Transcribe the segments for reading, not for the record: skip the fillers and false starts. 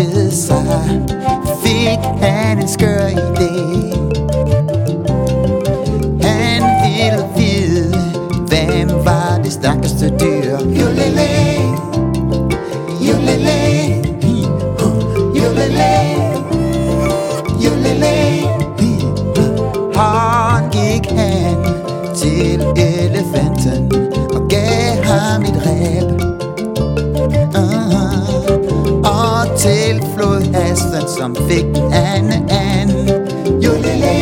tankede sig, fik han en skør idé. Han ville vide, hvem var det stærkeste dyr. Jolele, jolele, jolele, jolele. Han gik hen til elefanten og gav ham et ræb. Og til flodhesten, som fik den anden. Jolele,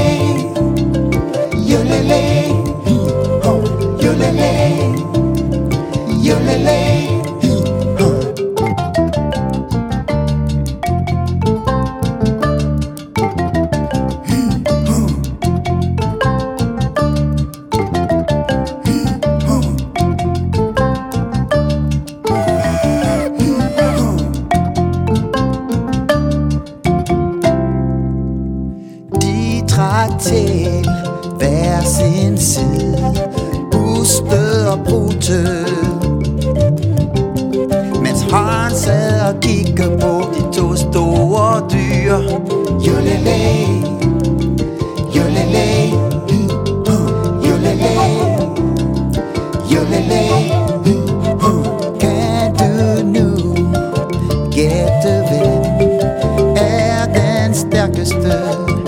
jolele, jolele, jolele. Trak til hver sin side, uspød og brutød, mens han sad og kiggede på de to store dyr. Jolele, jolele, jolele, jolele. Kan du nu gætte, hvem er den stærkeste?